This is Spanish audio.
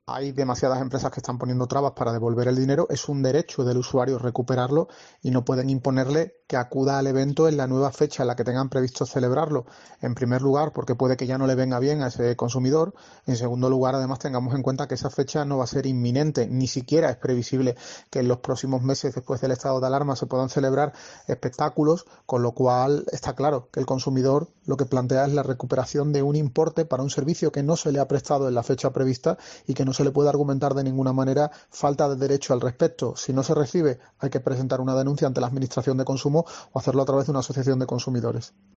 Hay demasiadas empresas que están poniendo trabas para devolver el dinero. Es un derecho del usuario recuperarlo y no pueden imponerle que acuda al evento en la nueva fecha en la que tengan previsto celebrarlo. En primer lugar, porque puede que ya no le venga bien a ese consumidor. En segundo lugar, además, tengamos en cuenta que esa fecha no va a ser inminente. Ni siquiera es previsible que en los próximos meses, después del estado de alarma, se puedan celebrar espectáculos, con lo cual está claro que el consumidor lo que plantea es la recuperación de un importe para un servicio que no se le ha prestado en la fecha prevista y que no se le puede argumentar de ninguna manera falta de derecho al respecto. Si no se recibe, hay que presentar una denuncia ante la Administración de Consumo o hacerlo a través de una asociación de consumidores.